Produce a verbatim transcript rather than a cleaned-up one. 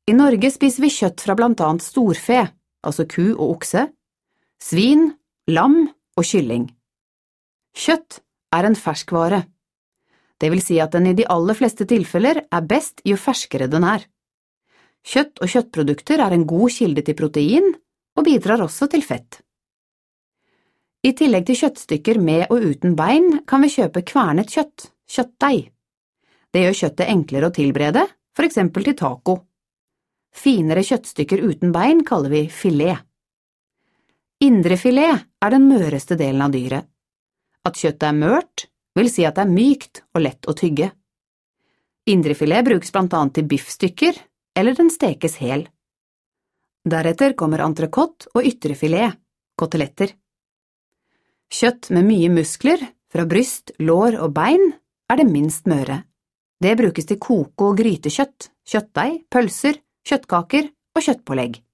I Norge spiser vi kjøtt fra blant annet storfe, altså ku og okse, svin, lam og kylling. Kjøtt er en ferskvare. Det vil si at den i de aller fleste tilfeller er best jo ferskere den er. Kjøtt og kjøttprodukter er en god kilde til protein og bidrar også til fett. I tillegg til kjøttstykker med og uten bein kan vi kjøpe kvernet kjøtt, kjøttdeig. Det gjør kjøttet enklere å tilberede, for eksempel til taco. Finere kjøttstykker uten bein kaller vi filet. Indrefilet er den møreste delen av dyret. At kjøttet er mørt vil si at det er mykt og lett å tygge. Indrefilet brukes blant annet til biffstykker, eller den stekes hel. Deretter kommer entrecôte og ytrefilet, koteletter. Kjøtt med mye muskler, fra bryst, lår og bein, er det minst møre. Det brukes til koke- og grytekjøtt, kjøttdeig, pølser, kjøttkaker og kjøttpålegg.